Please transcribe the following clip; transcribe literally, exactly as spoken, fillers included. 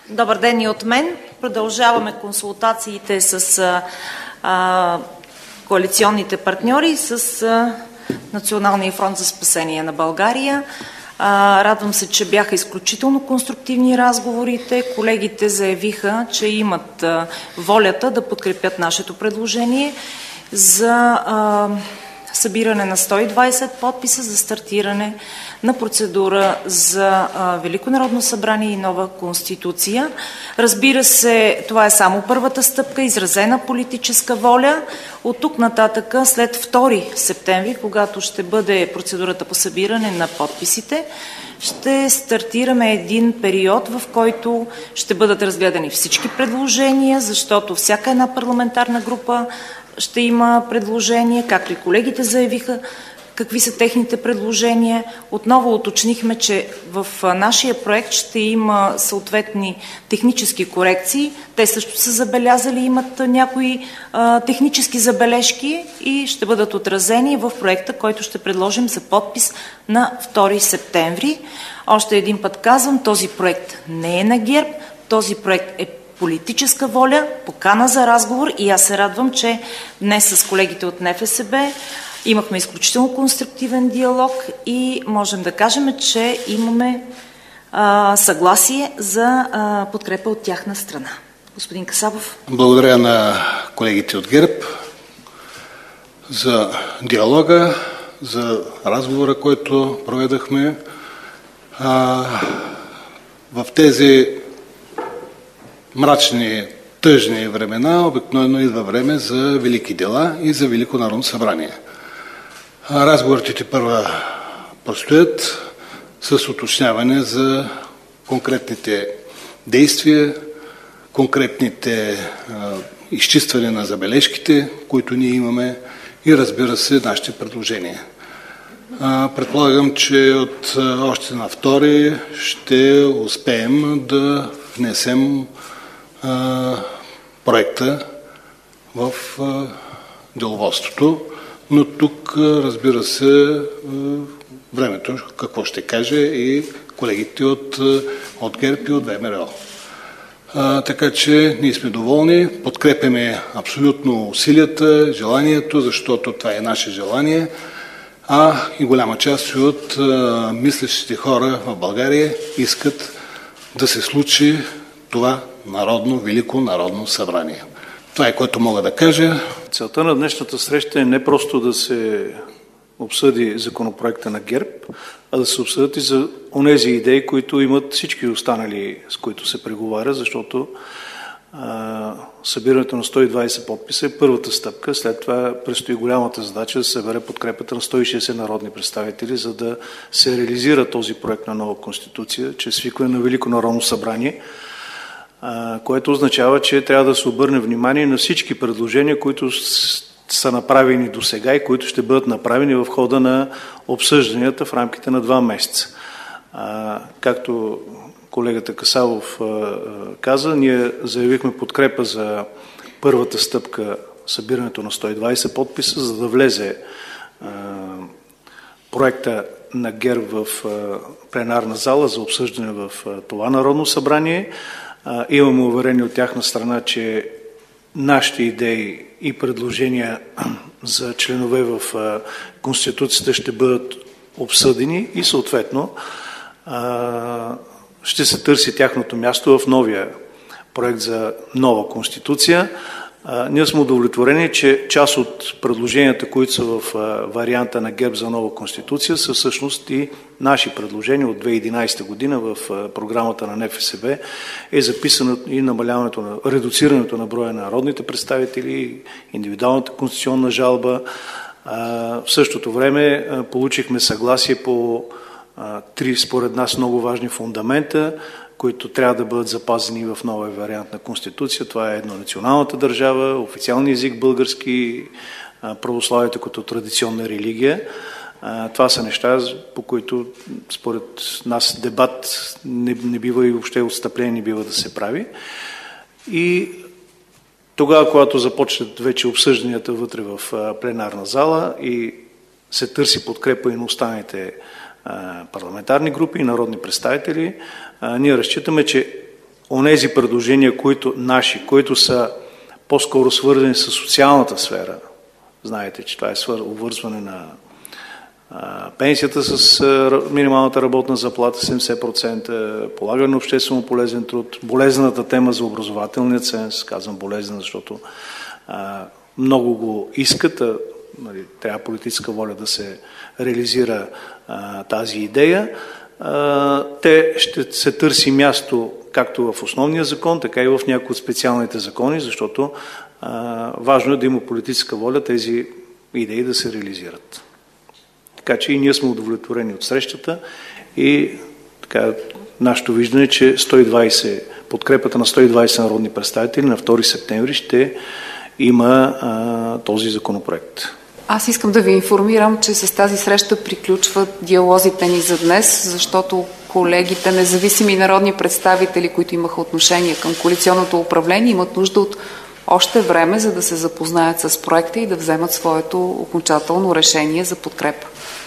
Добър ден и от мен. Продължаваме консултациите с а, коалиционните партньори и с а, Националния фронт за спасение на България. А, радвам се, че бяха изключително конструктивни разговорите. Колегите заявиха, че имат а, волята да подкрепят нашето предложение за а, събиране на сто и двадесет подписа за стартиране на процедура за а, Велико народно събрание и нова конституция. Разбира се, това е само първата стъпка, изразена политическа воля. От тук нататък, след втори септември, когато ще бъде процедурата по събиране на подписите, ще стартираме един период, в който ще бъдат разгледани всички предложения, защото всяка една парламентарна група ще има предложения, както и колегите заявиха какви са техните предложения. Отново уточнихме, че в нашия проект ще има съответни технически корекции. Те също са забелязали, имат някои а, технически забележки и ще бъдат отразени в проекта, който ще предложим за подпис на втори септември. Още един път казвам, този проект не е на ГЕРБ, този проект е политическа воля, покана за разговор и аз се радвам, че днес с колегите от Н Ф С Б имахме изключително конструктивен диалог и можем да кажем, че имаме а, съгласие за а, подкрепа от тяхна страна. Господин Касабов. Благодаря на колегите от ГЕРБ за диалога, за разговора, който проведахме. А, в тези мрачни, тъжни времена обикновено идва време за велики дела и за Велико народно събрание. Разговорите тепърва предстоят с уточняване за конкретните действия, конкретните а, изчистване на забележките, които ние имаме и, разбира се, нашите предложения. А, предполагам, че от а, още на втори ще успеем да внесем а, проекта в а, деловодството. Но тук, разбира се, времето какво ще каже и колегите от, от ГЕРБ и от В М Р О. А, така че ние сме доволни, подкрепяме абсолютно усилията, желанието, защото това е наше желание, а и голяма част от а, мислещите хора в България искат да се случи това народно, Велико народно събрание. Това е, което мога да кажа. Целта на днешната среща е не просто да се обсъди законопроекта на ГЕРБ, а да се обсъдят и за онези идеи, които имат всички останали, с които се преговаря, защото а, събирането на сто и двадесет подписа е първата стъпка. След това предстои голямата задача да се събере подкрепата на сто и шестдесет народни представители, за да се реализира този проект на нова конституция, чрез свикване на Велико народно събрание, което означава, че трябва да се обърне внимание на всички предложения, които са направени до сега и които ще бъдат направени в хода на обсъжданията в рамките на два месеца. Както колегата Касабов каза, ние заявихме подкрепа за първата стъпка, събирането на сто и двадесет подписа, за да влезе проекта на ГЕРБ в пленарна зала за обсъждане в това Народно събрание. Имаме уверение от тяхна страна, че нашите идеи и предложения за членове в Конституцията ще бъдат обсъдени и съответно ще се търси тяхното място в новия проект за нова Конституция. Ние сме удовлетворени, че част от предложенията, които са в варианта на ГЕРБ за нова Конституция, са всъщност и наши предложения от две хиляди и единадесета година в програмата на Н Ф С Б е записано и намаляването на редуцирането на броя на народните представители, индивидуалната конституционна жалба. В същото време получихме съгласие по три, според нас, много важни фундамента, които трябва да бъдат запазени в новия вариант на Конституция. Това е еднонационалната държава, официалния език български, православието като традиционна религия. Това са неща, по които според нас дебат не, не бива и въобще отстъпление не бива да се прави. И тогава, когато започнат вече обсъжданията вътре в пленарна зала и се търси подкрепа и на останалите парламентарни групи и народни представители, ние разчитаме, че онези предложения, които наши, които са по-скоро свързани с социалната сфера. Знаете, че това е обвързване на а, пенсията с а, минималната работна заплата седемдесет процента, полагане на обществено полезен труд, болезнената тема за образователния ценз, казвам болезнена, защото а, много го искат, а, нали, трябва политическа воля да се реализира а, тази идея. А, те ще се търси място както в основния закон, така и в някои от специалните закони, защото а, важно е да има политическа воля тези идеи да се реализират. Така че и ние сме удовлетворени от срещата и така, нашето виждане е, че сто и двадесет, подкрепата на сто и двадесет народни представители на втори септември ще има а, този законопроект. Аз искам да ви информирам, че с тази среща приключват диалозите ни за днес, защото колегите, независими народни представители, които имаха отношение към коалиционното управление, имат нужда от още време, за да се запознаят с проекта и да вземат своето окончателно решение за подкрепа.